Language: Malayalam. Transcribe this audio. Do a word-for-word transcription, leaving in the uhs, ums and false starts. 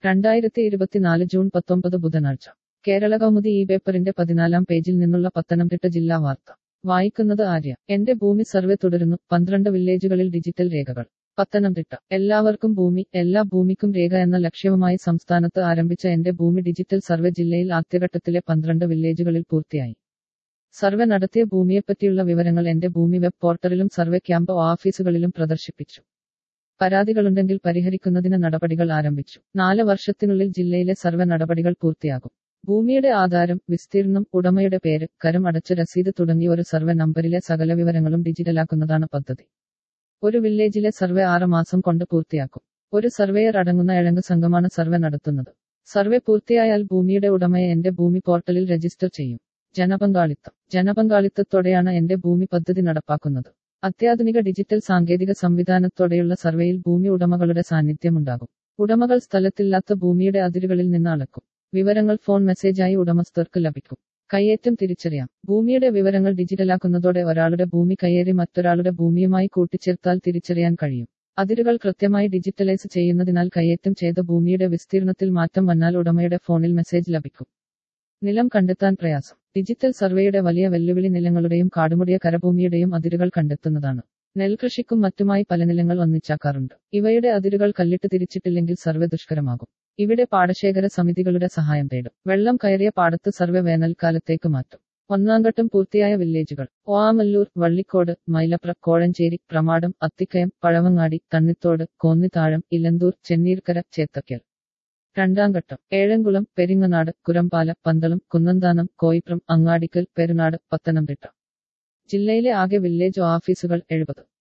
രണ്ടായിരത്തി ഇരുപത്തിനാല് ജൂൺ പത്തൊമ്പത് ബുധനാഴ്ച കേരള കൗമുദി ഈ പേപ്പറിന്റെ പതിനാലാം പേജിൽ നിന്നുള്ള പത്തനംതിട്ട ജില്ലാ വാർത്ത വായിക്കുന്നത് ആര്യ. എന്റെ ഭൂമി സർവേ തുടരുന്നു, പന്ത്രണ്ട് വില്ലേജുകളിൽ ഡിജിറ്റൽ രേഖകൾ. പത്തനംതിട്ട. എല്ലാവർക്കും ഭൂമി, എല്ലാ ഭൂമിക്കും രേഖ എന്ന ലക്ഷ്യവുമായി സംസ്ഥാനത്ത് ആരംഭിച്ച എന്റെ ഭൂമി ഡിജിറ്റൽ സർവേ ജില്ലയിൽ ആദ്യഘട്ടത്തിലെ പന്ത്രണ്ട് വില്ലേജുകളിൽ പൂർത്തിയായി. സർവേ നടത്തിയ ഭൂമിയെപ്പറ്റിയുള്ള വിവരങ്ങൾ എന്റെ ഭൂമി വെബ് പോർട്ടലിലും സർവേ ക്യാമ്പ് ഓഫീസുകളിലും പ്രദർശിപ്പിച്ചു. പരാതികളുണ്ടെങ്കിൽ പരിഹരിക്കുന്നതിന് നടപടികൾ ആരംഭിച്ചു. നാല് വർഷത്തിനുള്ളിൽ ജില്ലയിലെ സർവേ നടപടികൾ പൂർത്തിയാകും. ഭൂമിയുടെ ആധാരം, വിസ്തീർണം, ഉടമയുടെ പേര്, കരം അടച്ച രസീത് തുടങ്ങി ഒരു സർവേ നമ്പരിലെ സകല വിവരങ്ങളും ഡിജിറ്റലാക്കുന്നതാണ് പദ്ധതി. ഒരു വില്ലേജിലെ സർവേ ആറ് മാസം കൊണ്ട് പൂർത്തിയാക്കും. ഒരു സർവേയർ അടങ്ങുന്ന ഏഴംഗ സംഘമാണ് സർവേ നടത്തുന്നത്. സർവേ പൂർത്തിയായാൽ ഭൂമിയുടെ ഉടമയെ എന്റെ ഭൂമി പോർട്ടലിൽ രജിസ്റ്റർ ചെയ്യും. ജനപങ്കാളിത്തം. ജനപങ്കാളിത്തത്തോടെയാണ് എന്റെ ഭൂമി പദ്ധതി നടപ്പാക്കുന്നത്. അത്യാധുനിക ഡിജിറ്റൽ സാങ്കേതിക സംവിധാനത്തോടെയുള്ള സർവേയിൽ ഭൂമി ഉടമകളുടെ സാന്നിധ്യമുണ്ടാകും. ഉടമകൾ സ്ഥലത്തില്ലാത്ത ഭൂമിയുടെ അതിരുകളിൽ നിന്ന് അളക്കും. വിവരങ്ങൾ ഫോൺ മെസ്സേജായി ഉടമസ്ഥർക്ക് ലഭിക്കും. കയ്യേറ്റം തിരിച്ചറിയാം. ഭൂമിയുടെ വിവരങ്ങൾ ഡിജിറ്റലാക്കുന്നതോടെ ഒരാളുടെ ഭൂമി കയ്യേറി മറ്റൊരാളുടെ ഭൂമിയുമായി കൂട്ടിച്ചേർത്താൽ തിരിച്ചറിയാൻ കഴിയും. അതിരുകൾ കൃത്യമായി ഡിജിറ്റലൈസ് ചെയ്യുന്നതിനാൽ കയ്യേറ്റം ചെയ്ത ഭൂമിയുടെ വിസ്തീർണത്തിൽ മാറ്റം വന്നാൽ ഉടമയുടെ ഫോണിൽ മെസ്സേജ് ലഭിക്കും. നിലം കണ്ടെത്താൻ പ്രയാസം. ഡിജിറ്റൽ സർവേയുടെ വലിയ വെല്ലുവിളി നിലങ്ങളുടെയും കാടുമുടിയ കരഭൂമിയുടെയും അതിരുകൾ കണ്ടെത്തുന്നതാണ്. നെൽകൃഷിക്കും മറ്റുമായി പല നിലങ്ങൾ ഒന്നിച്ചാക്കാറുണ്ട്. ഇവയുടെ അതിരുകൾ കല്ലിട്ട് തിരിച്ചിട്ടില്ലെങ്കിൽ സർവേ ദുഷ്കരമാകും. ഇവിടെ പാടശേഖര സമിതികളുടെ സഹായം തേടും. വെള്ളം കയറിയ പാടത്ത് സർവേ വേനൽക്കാലത്തേക്ക് മാറ്റും. ഒന്നാംഘട്ടം പൂർത്തിയായ വില്ലേജുകൾ: ഓആമല്ലൂർ, വള്ളിക്കോട്, മൈലപ്ര, കോഴഞ്ചേരി, പ്രമാടം, അത്തിക്കയം, പഴവങ്ങാടി, തണ്ണിത്തോട്, കോന്നിത്താഴം, ഇലന്തൂർ, ചെന്നീർക്കര, ചേത്തക്കൽ. രണ്ടാം ഘട്ടം: ഏഴംകുളം, പെരിങ്ങനാട്, കുരമ്പാല, പന്തളം, കുന്നന്താനം, കോയിപ്രം, അങ്ങാടിക്കൽ, പെരുനാട്, പത്തനംതിട്ട. ജില്ലയിലെ ആകെ വില്ലേജ് ഓഫീസുകൾ എഴുപത്.